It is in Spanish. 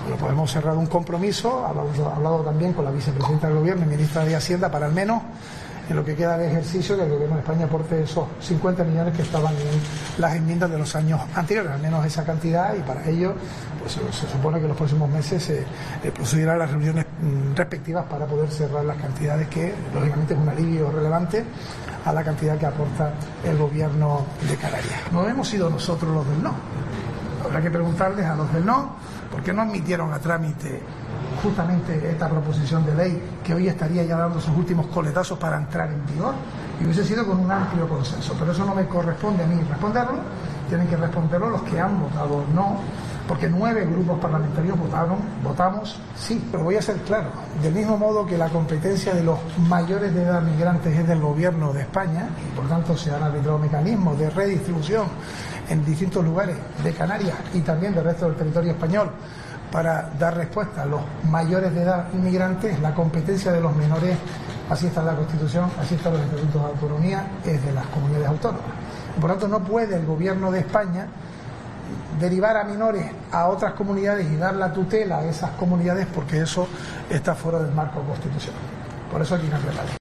Lo podemos cerrar un compromiso, hablado también con la vicepresidenta del Gobierno y ministra de Hacienda, para al menos en lo que queda de ejercicio que el Gobierno de España aporte esos 50 millones que estaban en las enmiendas de los años anteriores, al menos esa cantidad, y para ello pues se supone que en los próximos meses se procederá a las reuniones respectivas para poder cerrar las cantidades que lógicamente es un alivio relevante a la cantidad que aporta el Gobierno de Canarias. No hemos sido nosotros los del no. Habrá que preguntarles a los del no por qué no admitieron a trámite justamente esta proposición de ley que hoy estaría ya dando sus últimos coletazos para entrar en vigor, y hubiese sido con un amplio consenso. Pero eso no me corresponde a mí responderlo, tienen que responderlo los que han votado no, porque 9 grupos parlamentarios votamos sí. Pero voy a ser claro, del mismo modo que la competencia de los mayores de edad migrantes es del Gobierno de España, y por tanto se han arbitrado mecanismos de redistribución en distintos lugares de Canarias y también del resto del territorio español para dar respuesta a los mayores de edad inmigrantes, la competencia de los menores, así está la Constitución, así están los estatutos de autonomía, es de las comunidades autónomas. Por lo tanto, no puede el Gobierno de España derivar a menores a otras comunidades y dar la tutela a esas comunidades, porque eso está fuera del marco constitucional. Por eso hay que cambiar la ley.